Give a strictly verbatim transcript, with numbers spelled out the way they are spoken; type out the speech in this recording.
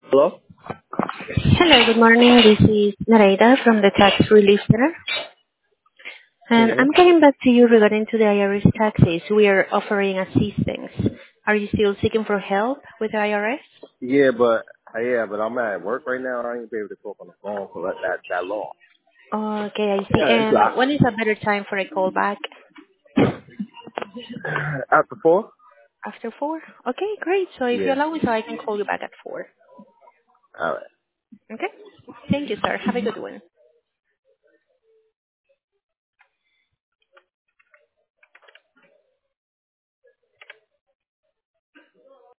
Hello? Hello, good morning. This is Nareda from the Tax Relief Center, and hmm I'm getting back to you regarding to the I R S taxes. We are offering assistance. Are you still seeking for help with the I R S? Yeah, but uh, yeah, but I'm at work right now. I ain't be able to talk on the phone for that that, that long. Okay, I see. Yeah, it's And like when is a better time for a call back? after four. After four? Okay, great. So if you Yeah. allow me, so I can call you back at four. All right. Okay? Thank you, sir. Have a good one.